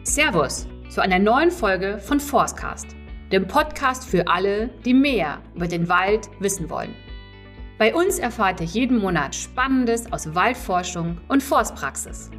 Servus zu einer neuen Folge von Forstcast, dem Podcast für alle, die mehr über den Wald wissen wollen. Bei uns erfahrt ihr jeden Monat Spannendes aus Waldforschung und Forstpraxis.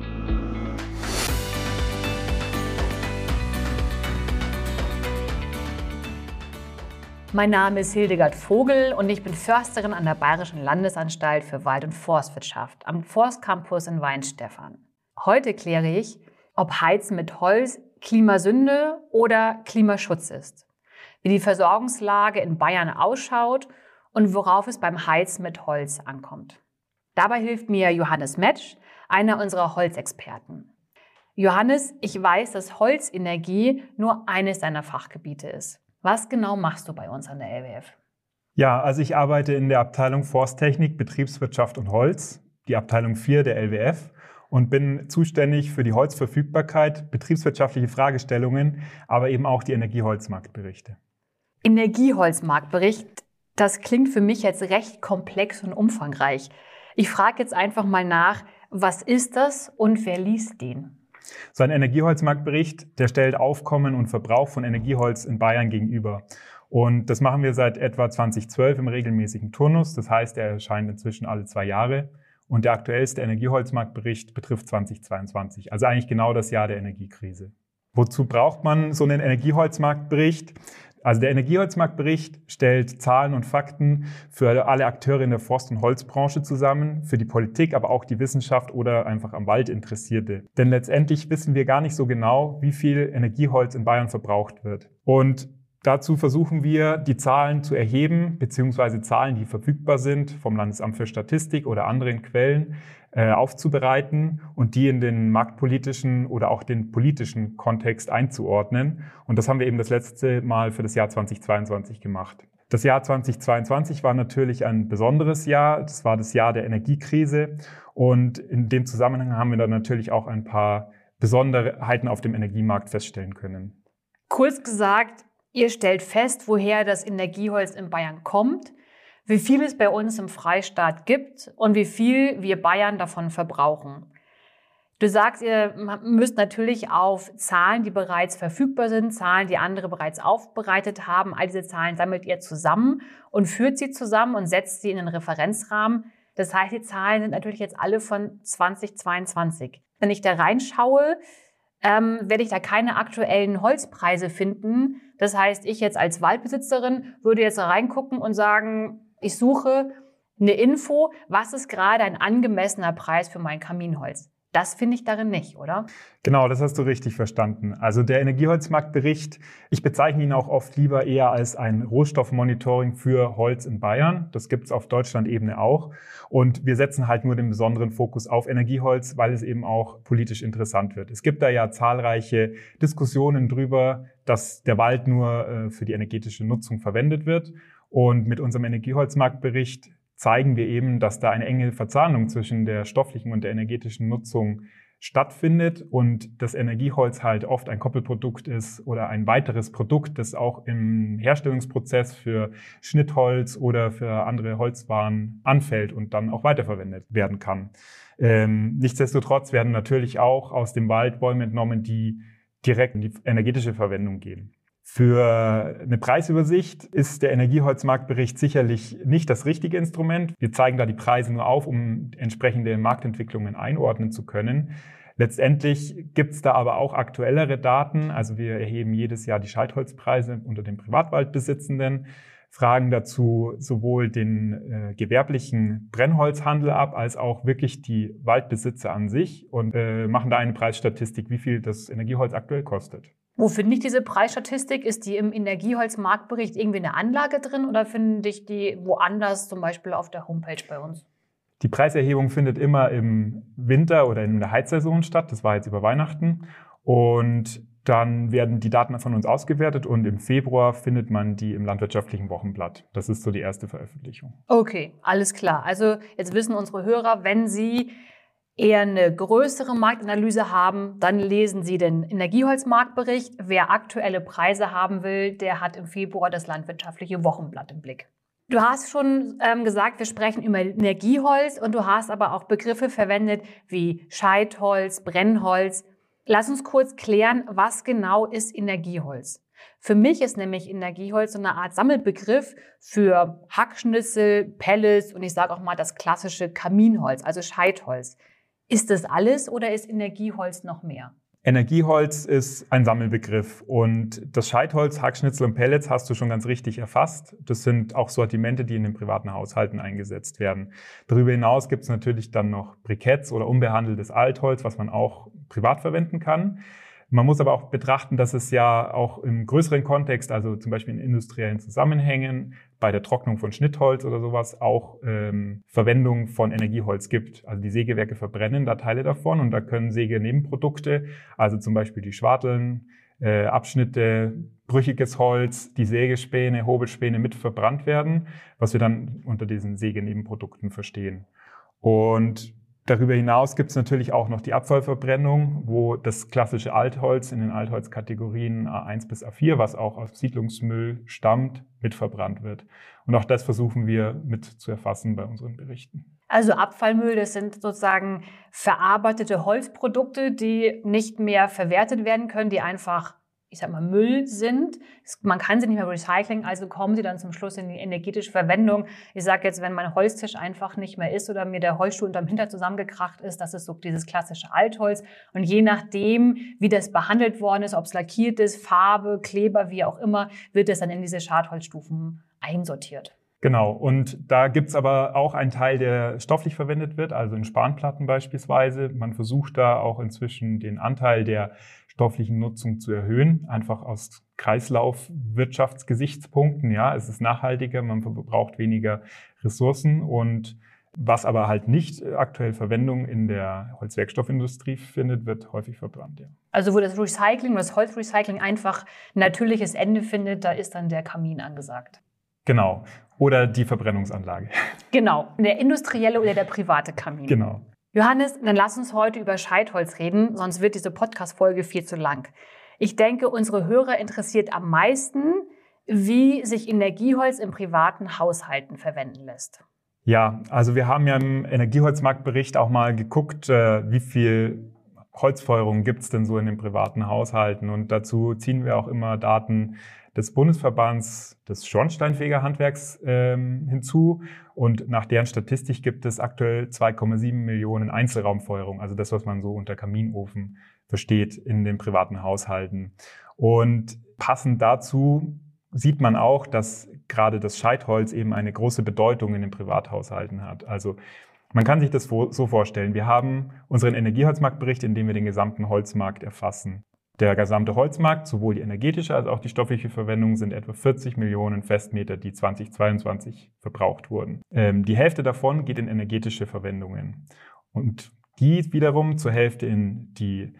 Mein Name ist Hildegard Vogel und ich bin Försterin an der Bayerischen Landesanstalt für Wald- und Forstwirtschaft am Forstcampus in Weihenstephan. Heute kläre ich, ob Heizen mit Holz Klimasünde oder Klimaschutz ist, wie die Versorgungslage in Bayern ausschaut und worauf es beim Heizen mit Holz ankommt. Dabei hilft mir Johannes Metsch, einer unserer Holzexperten. Johannes, ich weiß, dass Holzenergie nur eines deiner Fachgebiete ist. Was genau machst du bei uns an der LWF? Ja, also ich arbeite in der Abteilung Forsttechnik, Betriebswirtschaft und Holz, die Abteilung 4 der LWF, und bin zuständig für die Holzverfügbarkeit, betriebswirtschaftliche Fragestellungen, aber eben auch die Energieholzmarktberichte. Energieholzmarktbericht, das klingt für mich jetzt recht komplex und umfangreich. Ich frage jetzt einfach mal nach, was ist das und wer liest den? So ein Energieholzmarktbericht, der stellt Aufkommen und Verbrauch von Energieholz in Bayern gegenüber. Und das machen wir seit etwa 2012 im regelmäßigen Turnus. Das heißt, er erscheint inzwischen alle 2 Jahre. Und der aktuellste Energieholzmarktbericht betrifft 2022, also eigentlich genau das Jahr der Energiekrise. Wozu braucht man so einen Energieholzmarktbericht? Also der Energieholzmarktbericht stellt Zahlen und Fakten für alle Akteure in der Forst- und Holzbranche zusammen, für die Politik, aber auch die Wissenschaft oder einfach am Wald Interessierte. Denn letztendlich wissen wir gar nicht so genau, wie viel Energieholz in Bayern verbraucht wird. Und dazu versuchen wir, die Zahlen zu erheben, beziehungsweise Zahlen, die verfügbar sind, vom Landesamt für Statistik oder anderen Quellen, aufzubereiten und die in den marktpolitischen oder auch den politischen Kontext einzuordnen. Und das haben wir eben das letzte Mal für das Jahr 2022 gemacht. Das Jahr 2022 war natürlich ein besonderes Jahr. Das war das Jahr der Energiekrise. Und in dem Zusammenhang haben wir dann natürlich auch ein paar Besonderheiten auf dem Energiemarkt feststellen können. Kurz gesagt, ihr stellt fest, woher das Energieholz in Bayern kommt, wie viel es bei uns im Freistaat gibt und wie viel wir Bayern davon verbrauchen. Du sagst, ihr müsst natürlich auf Zahlen, die bereits verfügbar sind, Zahlen, die andere bereits aufbereitet haben. All diese Zahlen sammelt ihr zusammen und führt sie zusammen und setzt sie in den Referenzrahmen. Das heißt, die Zahlen sind natürlich jetzt alle von 2022. Wenn ich da reinschaue, werde ich da keine aktuellen Holzpreise finden. Das heißt, ich jetzt als Waldbesitzerin würde jetzt da reingucken und sagen, ich suche eine Info, was ist gerade ein angemessener Preis für mein Kaminholz? Das finde ich darin nicht, oder? Genau, das hast du richtig verstanden. Also der Energieholzmarktbericht, ich bezeichne ihn auch oft lieber eher als ein Rohstoffmonitoring für Holz in Bayern. Das gibt es auf Deutschland-Ebene auch. Und wir setzen halt nur den besonderen Fokus auf Energieholz, weil es eben auch politisch interessant wird. Es gibt da ja zahlreiche Diskussionen drüber, dass der Wald nur für die energetische Nutzung verwendet wird. Und mit unserem Energieholzmarktbericht zeigen wir eben, dass da eine enge Verzahnung zwischen der stofflichen und der energetischen Nutzung stattfindet und das Energieholz halt oft ein Koppelprodukt ist oder ein weiteres Produkt, das auch im Herstellungsprozess für Schnittholz oder für andere Holzwaren anfällt und dann auch weiterverwendet werden kann. Nichtsdestotrotz werden natürlich auch aus dem Wald Bäume entnommen, die direkt in die energetische Verwendung gehen. Für eine Preisübersicht ist der Energieholzmarktbericht sicherlich nicht das richtige Instrument. Wir zeigen da die Preise nur auf, um entsprechende Marktentwicklungen einordnen zu können. Letztendlich gibt es da aber auch aktuellere Daten. Also wir erheben jedes Jahr die Scheitholzpreise unter den Privatwaldbesitzenden, fragen dazu sowohl den gewerblichen Brennholzhandel ab, als auch wirklich die Waldbesitzer an sich und machen da eine Preisstatistik, wie viel das Energieholz aktuell kostet. Wo finde ich diese Preisstatistik? Ist die im Energieholzmarktbericht irgendwie eine Anlage drin oder finde ich die woanders, zum Beispiel auf der Homepage bei uns? Die Preiserhebung findet immer im Winter oder in der Heizsaison statt. Das war jetzt über Weihnachten. Und dann werden die Daten von uns ausgewertet und im Februar findet man die im Landwirtschaftlichen Wochenblatt. Das ist so die erste Veröffentlichung. Okay, alles klar. Also jetzt wissen unsere Hörer, wenn sie eher eine größere Marktanalyse haben, dann lesen Sie den Energieholzmarktbericht. Wer aktuelle Preise haben will, der hat im Februar das Landwirtschaftliche Wochenblatt im Blick. Du hast schon gesagt, wir sprechen über Energieholz und du hast aber auch Begriffe verwendet wie Scheitholz, Brennholz. lass uns kurz klären, was genau ist Energieholz. Für mich ist nämlich Energieholz so eine Art Sammelbegriff für Hackschnitzel, Pellets und ich sage auch mal das klassische Kaminholz, also Scheitholz. Ist das alles oder ist Energieholz noch mehr? Energieholz ist ein Sammelbegriff und das Scheitholz, Hackschnitzel und Pellets hast du schon ganz richtig erfasst. Das sind auch Sortimente, die in den privaten Haushalten eingesetzt werden. Darüber hinaus gibt es natürlich dann noch Briketts oder unbehandeltes Altholz, was man auch privat verwenden kann. Man muss aber auch betrachten, dass es ja auch im größeren Kontext, also zum Beispiel in industriellen Zusammenhängen, bei der Trocknung von Schnittholz oder sowas auch Verwendung von Energieholz gibt. Also die Sägewerke verbrennen da Teile davon und da können Sägenebenprodukte, also zum Beispiel die Schwarteln, Abschnitte, brüchiges Holz, die Sägespäne, Hobelspäne mit verbrannt werden, was wir dann unter diesen Sägenebenprodukten verstehen. Und darüber hinaus gibt es natürlich auch noch die Abfallverbrennung, wo das klassische Altholz in den Altholzkategorien A1 bis A4, was auch aus Siedlungsmüll stammt, mit verbrannt wird. Und auch das versuchen wir mit zu erfassen bei unseren Berichten. Also Abfallmüll, das sind sozusagen verarbeitete Holzprodukte, die nicht mehr verwertet werden können, die einfach, ich sag mal, Müll sind. Man kann sie nicht mehr recyceln, also kommen sie dann zum Schluss in die energetische Verwendung. Ich sage jetzt, wenn mein Holztisch einfach nicht mehr ist oder mir der Holzstuhl unterm Hintern zusammengekracht ist, das ist so dieses klassische Altholz. Und je nachdem, wie das behandelt worden ist, ob es lackiert ist, Farbe, Kleber, wie auch immer, wird es dann in diese Schadholzstufen einsortiert. Genau, und da gibt's aber auch einen Teil, der stofflich verwendet wird, also in Spanplatten beispielsweise. Man versucht da auch inzwischen den Anteil der stofflichen Nutzung zu erhöhen, einfach aus Kreislaufwirtschaftsgesichtspunkten. Ja, es ist nachhaltiger, man verbraucht weniger Ressourcen und was aber halt nicht aktuell Verwendung in der Holzwerkstoffindustrie findet, wird häufig verbrannt. Ja. Also wo das Recycling, das Holzrecycling einfach ein natürliches Ende findet, da ist dann der Kamin angesagt. Genau. Oder die Verbrennungsanlage. Genau. Der industrielle oder der private Kamin. Genau. Johannes, dann lass uns heute über Scheitholz reden, sonst wird diese Podcast-Folge viel zu lang. Ich denke, unsere Hörer interessiert am meisten, wie sich Energieholz in privaten Haushalten verwenden lässt. Ja, also wir haben ja im Energieholzmarktbericht auch mal geguckt, wie viel Holzfeuerung gibt es denn so in den privaten Haushalten. Und dazu ziehen wir auch immer Daten des Bundesverbands des Schornsteinfegerhandwerks hinzu. Und nach deren Statistik gibt es aktuell 2,7 Millionen Einzelraumfeuerung, also das, was man so unter Kaminofen versteht in den privaten Haushalten. Und passend dazu sieht man auch, dass gerade das Scheitholz eben eine große Bedeutung in den Privathaushalten hat. Also man kann sich das so vorstellen. Wir haben unseren Energieholzmarktbericht, in dem wir den gesamten Holzmarkt erfassen. Der gesamte Holzmarkt, sowohl die energetische als auch die stoffliche Verwendung, sind etwa 40 Millionen Festmeter, die 2022 verbraucht wurden. Die Hälfte davon geht in energetische Verwendungen. Und die wiederum zur Hälfte in die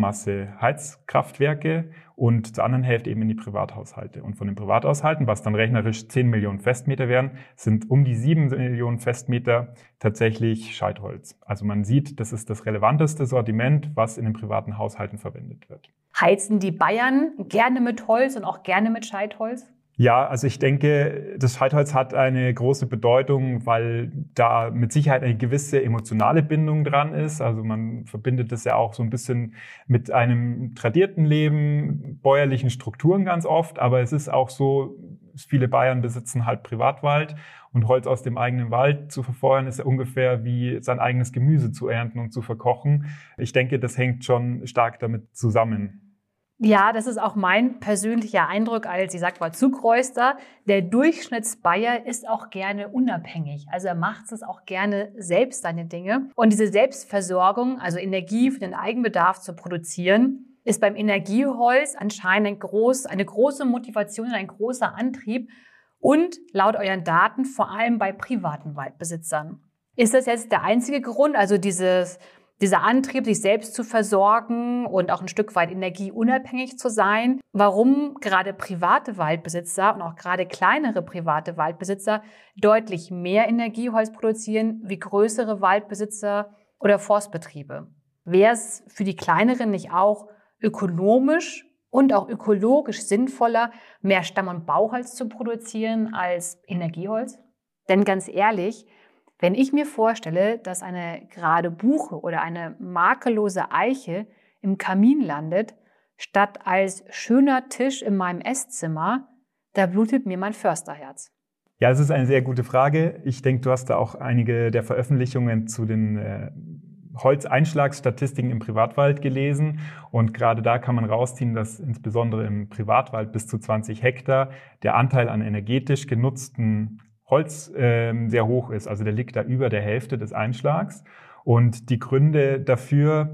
Biomasse-Heizkraftwerke und zur anderen Hälfte eben in die Privathaushalte. Und von den Privathaushalten, was dann rechnerisch 10 Millionen Festmeter wären, sind um die 7 Millionen Festmeter tatsächlich Scheitholz. Also man sieht, das ist das relevanteste Sortiment, was in den privaten Haushalten verwendet wird. Heizen die Bayern gerne mit Holz und auch gerne mit Scheitholz? Ja, also ich denke, das Scheitholz hat eine große Bedeutung, weil da mit Sicherheit eine gewisse emotionale Bindung dran ist. Also man verbindet das ja auch so ein bisschen mit einem tradierten Leben, bäuerlichen Strukturen ganz oft. Aber es ist auch so, viele Bayern besitzen halt Privatwald und Holz aus dem eigenen Wald zu verfeuern ist ja ungefähr wie sein eigenes Gemüse zu ernten und zu verkochen. Ich denke, das hängt schon stark damit zusammen. Ja, das ist auch mein persönlicher Eindruck als, ich sag mal, Zugreuster. Der Durchschnittsbayer ist auch gerne unabhängig. Also er macht es auch gerne selbst, seine Dinge. Und diese Selbstversorgung, also Energie für den Eigenbedarf zu produzieren, ist beim Energieholz anscheinend eine große Motivation und ein großer Antrieb. Und laut euren Daten vor allem bei privaten Waldbesitzern. Ist das jetzt der einzige Grund, also dieser Antrieb, sich selbst zu versorgen und auch ein Stück weit energieunabhängig zu sein, warum gerade private Waldbesitzer und auch gerade kleinere private Waldbesitzer deutlich mehr Energieholz produzieren wie größere Waldbesitzer oder Forstbetriebe? Wäre es für die kleineren nicht auch ökonomisch und auch ökologisch sinnvoller, mehr Stamm- und Bauholz zu produzieren als Energieholz? Denn ganz ehrlich, wenn ich mir vorstelle, dass eine gerade Buche oder eine makellose Eiche im Kamin landet, statt als schöner Tisch in meinem Esszimmer, da blutet mir mein Försterherz. Ja, es ist eine sehr gute Frage. Ich denke, du hast da auch einige der Veröffentlichungen zu den Holzeinschlagsstatistiken im Privatwald gelesen. Und gerade da kann man rausziehen, dass insbesondere im Privatwald bis zu 20 Hektar der Anteil an energetisch genutzten Holz sehr hoch ist. Also der liegt da über der Hälfte des Einschlags. Und die Gründe dafür,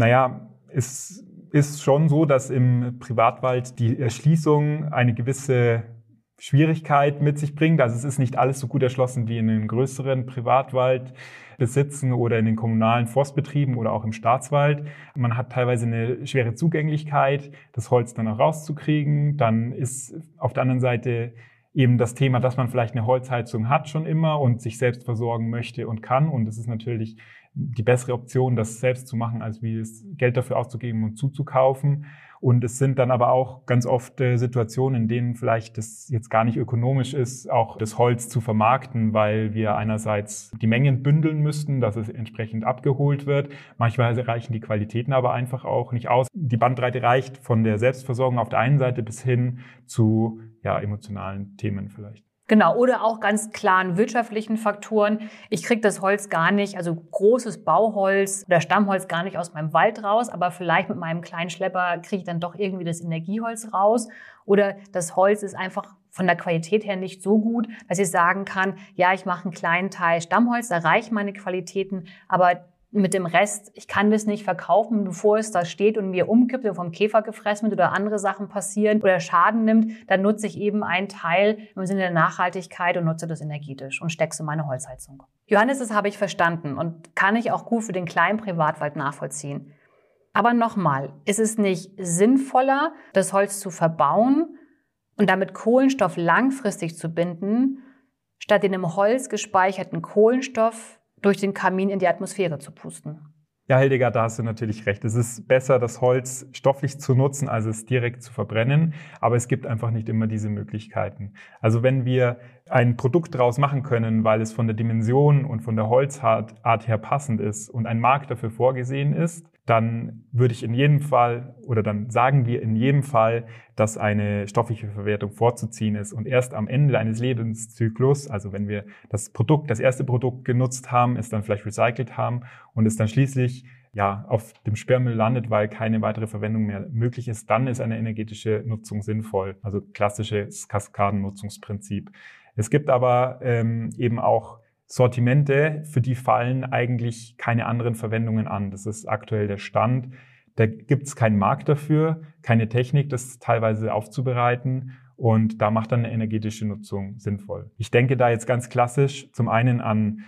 ist schon so, dass im Privatwald die Erschließung eine gewisse Schwierigkeit mit sich bringt. Also es ist nicht alles so gut erschlossen wie in den größeren Privatwaldbesitzen oder in den kommunalen Forstbetrieben oder auch im Staatswald. Man hat teilweise eine schwere Zugänglichkeit, das Holz dann auch rauszukriegen. Dann ist auf der anderen Seite eben das Thema, dass man vielleicht eine Holzheizung hat schon immer und sich selbst versorgen möchte und kann. Und es ist natürlich die bessere Option, das selbst zu machen, als wie es Geld dafür auszugeben und zuzukaufen. Und es sind dann aber auch ganz oft Situationen, in denen vielleicht das jetzt gar nicht ökonomisch ist, auch das Holz zu vermarkten, weil wir einerseits die Mengen bündeln müssten, dass es entsprechend abgeholt wird. Manchmal reichen die Qualitäten aber einfach auch nicht aus. Die Bandbreite reicht von der Selbstversorgung auf der einen Seite bis hin zu emotionalen Themen vielleicht. Genau, oder auch ganz klaren wirtschaftlichen Faktoren. Ich kriege das Holz gar nicht, also großes Bauholz oder Stammholz gar nicht aus meinem Wald raus, aber vielleicht mit meinem kleinen Schlepper kriege ich dann doch irgendwie das Energieholz raus. Oder das Holz ist einfach von der Qualität her nicht so gut, dass ich sagen kann, ja, ich mache einen kleinen Teil Stammholz, da reichen meine Qualitäten, aber mit dem Rest, ich kann das nicht verkaufen, bevor es da steht und mir umkippt oder vom Käfer gefressen wird oder andere Sachen passieren oder Schaden nimmt, dann nutze ich eben einen Teil im Sinne der Nachhaltigkeit und nutze das energetisch und stecke es in meine Holzheizung. Johannes, das habe ich verstanden und kann ich auch gut für den kleinen Privatwald nachvollziehen. Aber nochmal, ist es nicht sinnvoller, das Holz zu verbauen und damit Kohlenstoff langfristig zu binden, statt den im Holz gespeicherten Kohlenstoff durch den Kamin in die Atmosphäre zu pusten? Ja, Hildegard, da hast du natürlich recht. Es ist besser, das Holz stofflich zu nutzen, als es direkt zu verbrennen. Aber es gibt einfach nicht immer diese Möglichkeiten. Also wenn wir ein Produkt daraus machen können, weil es von der Dimension und von der Holzart her passend ist und ein Markt dafür vorgesehen ist, dann würde ich in jedem Fall oder dann sagen wir in jedem Fall, dass eine stoffliche Verwertung vorzuziehen ist. Und erst am Ende eines Lebenszyklus, also wenn wir das erste Produkt genutzt haben, es dann vielleicht recycelt haben und es dann schließlich auf dem Sperrmüll landet, weil keine weitere Verwendung mehr möglich ist, dann ist eine energetische Nutzung sinnvoll. Also klassisches Kaskadennutzungsprinzip. Es gibt aber eben auch Sortimente, für die fallen eigentlich keine anderen Verwendungen an. Das ist aktuell der Stand. Da gibt es keinen Markt dafür, keine Technik, das teilweise aufzubereiten. Und da macht dann eine energetische Nutzung sinnvoll. Ich denke da jetzt ganz klassisch zum einen an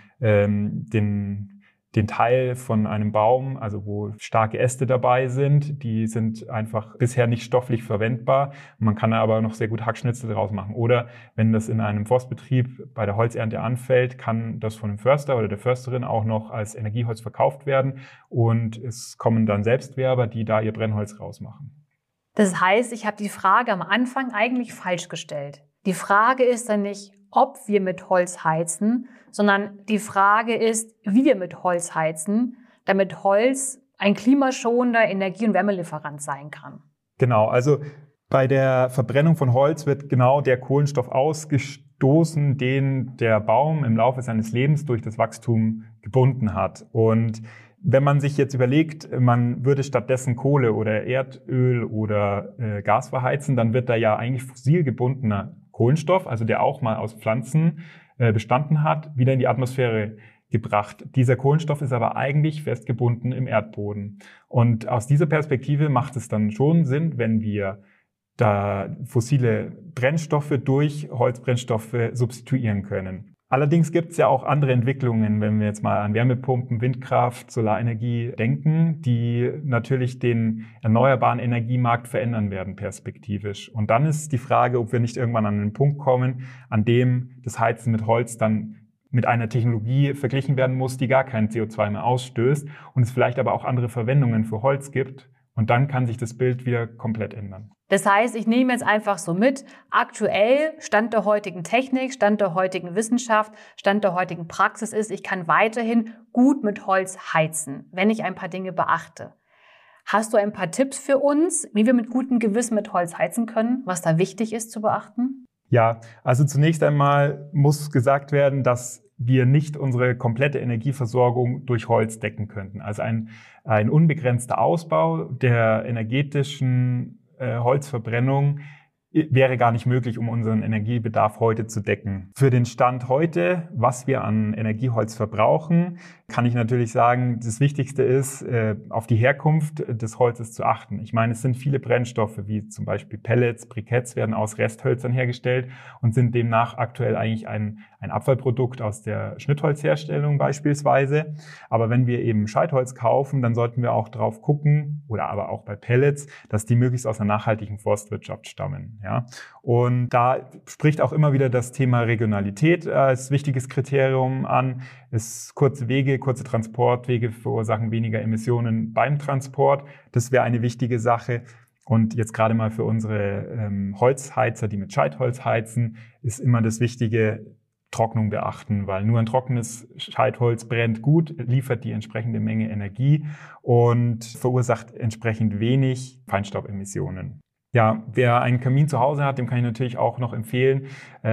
den Teil von einem Baum, also wo starke Äste dabei sind, die sind einfach bisher nicht stofflich verwendbar. Man kann aber noch sehr gut Hackschnitzel daraus machen. Oder wenn das in einem Forstbetrieb bei der Holzernte anfällt, kann das von dem Förster oder der Försterin auch noch als Energieholz verkauft werden. Und es kommen dann Selbstwerber, die da ihr Brennholz rausmachen. Das heißt, ich habe die Frage am Anfang eigentlich falsch gestellt. Die Frage ist dann nicht, ob wir mit Holz heizen, sondern die Frage ist, wie wir mit Holz heizen, damit Holz ein klimaschonender Energie- und Wärmelieferant sein kann. Genau, also bei der Verbrennung von Holz wird genau der Kohlenstoff ausgestoßen, den der Baum im Laufe seines Lebens durch das Wachstum gebunden hat. Und wenn man sich jetzt überlegt, man würde stattdessen Kohle oder Erdöl oder Gas verheizen, dann wird da ja eigentlich fossil gebundener Kohlenstoff, also der auch mal aus Pflanzen bestanden hat, wieder in die Atmosphäre gebracht. Dieser Kohlenstoff ist aber eigentlich festgebunden im Erdboden. Und aus dieser Perspektive macht es dann schon Sinn, wenn wir da fossile Brennstoffe durch Holzbrennstoffe substituieren können. Allerdings gibt es ja auch andere Entwicklungen, wenn wir jetzt mal an Wärmepumpen, Windkraft, Solarenergie denken, die natürlich den erneuerbaren Energiemarkt verändern werden perspektivisch. Und dann ist die Frage, ob wir nicht irgendwann an einen Punkt kommen, an dem das Heizen mit Holz dann mit einer Technologie verglichen werden muss, die gar kein CO2 mehr ausstößt und es vielleicht aber auch andere Verwendungen für Holz gibt. Und dann kann sich das Bild wieder komplett ändern. Das heißt, ich nehme jetzt einfach so mit, aktuell Stand der heutigen Technik, Stand der heutigen Wissenschaft, Stand der heutigen Praxis ist, ich kann weiterhin gut mit Holz heizen, wenn ich ein paar Dinge beachte. Hast du ein paar Tipps für uns, wie wir mit gutem Gewissen mit Holz heizen können, was da wichtig ist zu beachten? Ja, also zunächst einmal muss gesagt werden, dass wir nicht unsere komplette Energieversorgung durch Holz decken könnten. Also ein unbegrenzter Ausbau der energetischen Holzverbrennung wäre gar nicht möglich, um unseren Energiebedarf heute zu decken. Für den Stand heute, was wir an Energieholz verbrauchen, kann ich natürlich sagen, das Wichtigste ist, auf die Herkunft des Holzes zu achten. Ich meine, es sind viele Brennstoffe, wie zum Beispiel Pellets, Briketts, werden aus Resthölzern hergestellt und sind demnach aktuell eigentlich ein Abfallprodukt aus der Schnittholzherstellung beispielsweise. Aber wenn wir eben Scheitholz kaufen, dann sollten wir auch drauf gucken, oder aber auch bei Pellets, dass die möglichst aus einer nachhaltigen Forstwirtschaft stammen. Ja? Und da spricht auch immer wieder das Thema Regionalität als wichtiges Kriterium an. Kurze Wege, kurze Transportwege verursachen weniger Emissionen beim Transport. Das wäre eine wichtige Sache. Und jetzt gerade mal für unsere Holzheizer, die mit Scheitholz heizen, ist immer das Wichtige, Trocknung beachten, weil nur ein trockenes Scheitholz brennt gut, liefert die entsprechende Menge Energie und verursacht entsprechend wenig Feinstaubemissionen. Ja, wer einen Kamin zu Hause hat, dem kann ich natürlich auch noch empfehlen,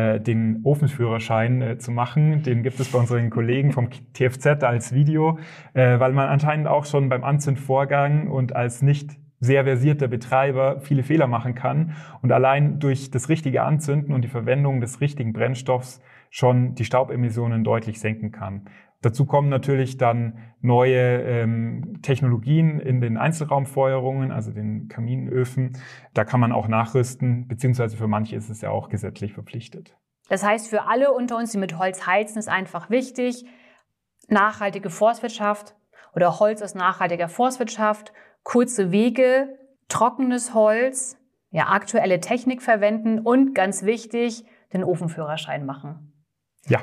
den Ofenführerschein zu machen. Den gibt es bei unseren Kollegen vom TFZ als Video, weil man anscheinend auch schon beim Anzündvorgang und als nicht sehr versierter Betreiber viele Fehler machen kann und allein durch das richtige Anzünden und die Verwendung des richtigen Brennstoffs schon die Staubemissionen deutlich senken kann. Dazu kommen natürlich dann neue Technologien in den Einzelraumfeuerungen, also den Kaminöfen. Da kann man auch nachrüsten, beziehungsweise für manche ist es ja auch gesetzlich verpflichtet. Das heißt, für alle unter uns, die mit Holz heizen, ist einfach wichtig, nachhaltige Forstwirtschaft oder Holz aus nachhaltiger Forstwirtschaft, kurze Wege, trockenes Holz, ja, aktuelle Technik verwenden und ganz wichtig, den Ofenführerschein machen. Ja.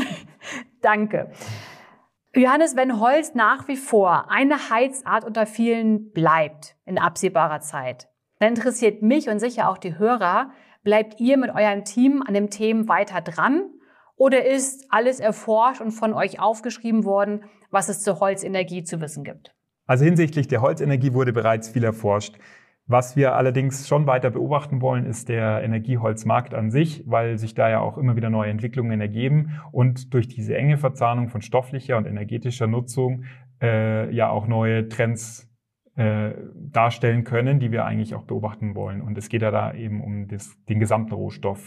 Danke. Johannes, wenn Holz nach wie vor eine Heizart unter vielen bleibt in absehbarer Zeit, dann interessiert mich und sicher auch die Hörer, bleibt ihr mit eurem Team an dem Thema weiter dran oder ist alles erforscht und von euch aufgeschrieben worden, was es zur Holzenergie zu wissen gibt? Also hinsichtlich der Holzenergie wurde bereits viel erforscht. Was wir allerdings schon weiter beobachten wollen, ist der Energieholzmarkt an sich, weil sich da ja auch immer wieder neue Entwicklungen ergeben und durch diese enge Verzahnung von stofflicher und energetischer Nutzung ja auch neue Trends darstellen können, die wir eigentlich auch beobachten wollen. Und es geht ja da eben um den gesamten Rohstoff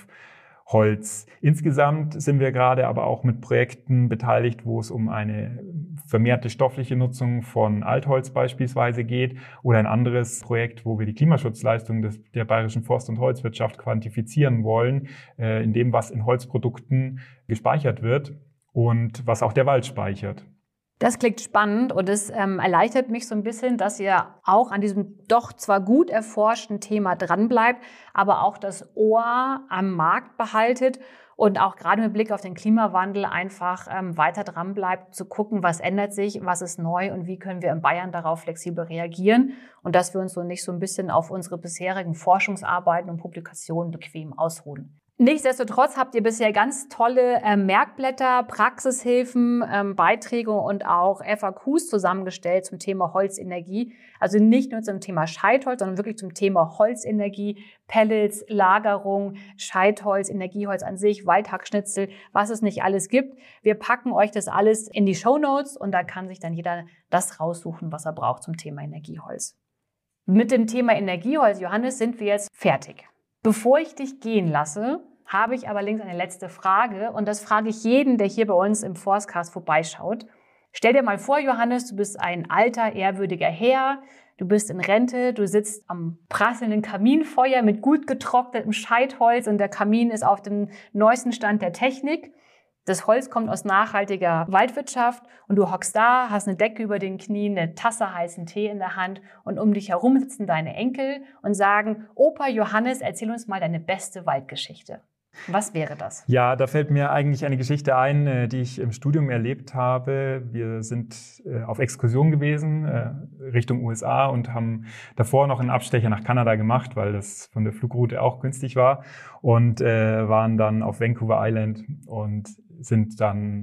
Holz. Insgesamt sind wir gerade aber auch mit Projekten beteiligt, wo es um eine vermehrte stoffliche Nutzung von Altholz beispielsweise geht oder ein anderes Projekt, wo wir die Klimaschutzleistung der bayerischen Forst- und Holzwirtschaft quantifizieren wollen, in dem, was in Holzprodukten gespeichert wird und was auch der Wald speichert. Das klingt spannend und es erleichtert mich so ein bisschen, dass ihr auch an diesem doch zwar gut erforschten Thema dranbleibt, aber auch das Ohr am Markt behaltet und auch gerade mit Blick auf den Klimawandel einfach weiter dranbleibt, zu gucken, was ändert sich, was ist neu und wie können wir in Bayern darauf flexibel reagieren und dass wir uns so nicht so ein bisschen auf unsere bisherigen Forschungsarbeiten und Publikationen bequem ausruhen. Nichtsdestotrotz habt ihr bisher ganz tolle Merkblätter, Praxishilfen, Beiträge und auch FAQs zusammengestellt zum Thema Holzenergie. Also nicht nur zum Thema Scheitholz, sondern wirklich zum Thema Holzenergie, Pellets, Lagerung, Scheitholz, Energieholz an sich, Waldhackschnitzel, was es nicht alles gibt. Wir packen euch das alles in die Shownotes und da kann sich dann jeder das raussuchen, was er braucht zum Thema Energieholz. Mit dem Thema Energieholz, Johannes, sind wir jetzt fertig. Bevor ich dich gehen lasse, habe ich aber links eine letzte Frage und das frage ich jeden, der hier bei uns im Forstcast vorbeischaut. Stell dir mal vor, Johannes, du bist ein alter, ehrwürdiger Herr, du bist in Rente, du sitzt am prasselnden Kaminfeuer mit gut getrocknetem Scheitholz und der Kamin ist auf dem neuesten Stand der Technik. Das Holz kommt aus nachhaltiger Waldwirtschaft und du hockst da, hast eine Decke über den Knien, eine Tasse heißen Tee in der Hand und um dich herum sitzen deine Enkel und sagen, Opa Johannes, erzähl uns mal deine beste Waldgeschichte. Was wäre das? Ja, da fällt mir eigentlich eine Geschichte ein, die ich im Studium erlebt habe. Wir sind auf Exkursion gewesen Richtung USA und haben davor noch einen Abstecher nach Kanada gemacht, weil das von der Flugroute auch günstig war und waren dann auf Vancouver Island und sind dann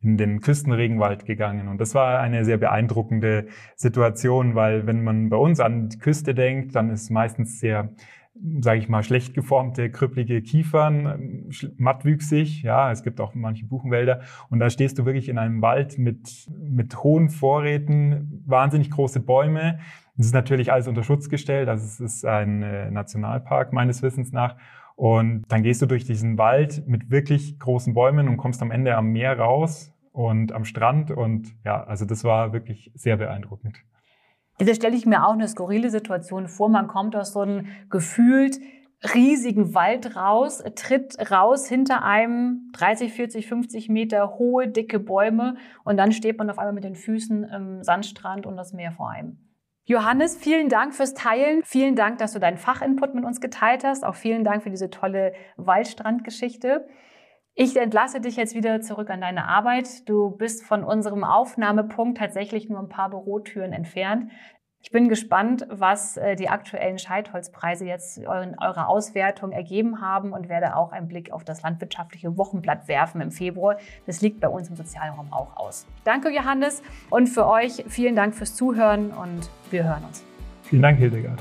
in den Küstenregenwald gegangen. Und das war eine sehr beeindruckende Situation, weil wenn man bei uns an die Küste denkt, dann ist meistens sehr, sage ich mal, schlecht geformte, krüppelige Kiefern, mattwüchsig. Ja, es gibt auch manche Buchenwälder. Und da stehst du wirklich in einem Wald mit hohen Vorräten, wahnsinnig große Bäume. Es ist natürlich alles unter Schutz gestellt. Also es ist ein Nationalpark meines Wissens nach. Und dann gehst du durch diesen Wald mit wirklich großen Bäumen und kommst am Ende am Meer raus und am Strand. Und ja, also das war wirklich sehr beeindruckend. Jetzt stelle ich mir auch eine skurrile Situation vor. Man kommt aus so einem gefühlt riesigen Wald raus, tritt raus hinter einem 30, 40, 50 Meter hohe, dicke Bäume und dann steht man auf einmal mit den Füßen im Sandstrand und das Meer vor einem. Johannes, vielen Dank fürs Teilen. Vielen Dank, dass du deinen Fachinput mit uns geteilt hast. Auch vielen Dank für diese tolle Waldstrandgeschichte. Ich entlasse dich jetzt wieder zurück an deine Arbeit. Du bist von unserem Aufnahmepunkt tatsächlich nur ein paar Bürotüren entfernt. Ich bin gespannt, was die aktuellen Scheitholzpreise jetzt in eurer Auswertung ergeben haben und werde auch einen Blick auf das landwirtschaftliche Wochenblatt werfen im Februar. Das liegt bei uns im Sozialraum auch aus. Danke, Johannes, und für euch vielen Dank fürs Zuhören und wir hören uns. Vielen Dank, Hildegard.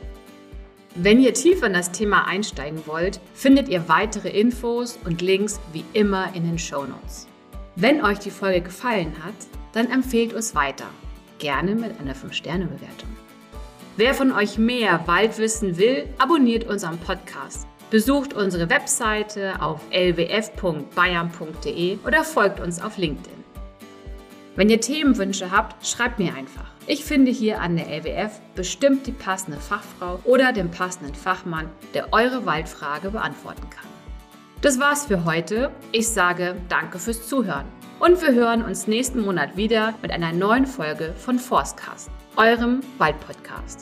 Wenn ihr tiefer in das Thema einsteigen wollt, findet ihr weitere Infos und Links wie immer in den Shownotes. Wenn euch die Folge gefallen hat, dann empfehlt uns weiter. Gerne mit einer 5-Sterne-Bewertung. Wer von euch mehr Waldwissen will, abonniert unseren Podcast. Besucht unsere Webseite auf lwf.bayern.de oder folgt uns auf LinkedIn. Wenn ihr Themenwünsche habt, schreibt mir einfach. Ich finde hier an der LWF bestimmt die passende Fachfrau oder den passenden Fachmann, der eure Waldfrage beantworten kann. Das war's für heute. Ich sage danke fürs Zuhören. Und wir hören uns nächsten Monat wieder mit einer neuen Folge von Forstcast, eurem Waldpodcast.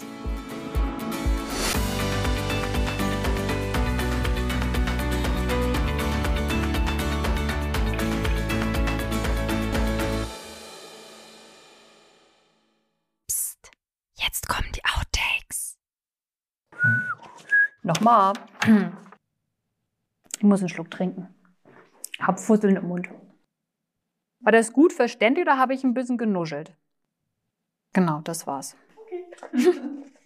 Psst, jetzt kommen die Outtakes. Nochmal. Ich muss einen Schluck trinken. Hab Fusseln im Mund. War das gut verständlich oder habe ich ein bisschen genuschelt? Genau, das war's. Okay.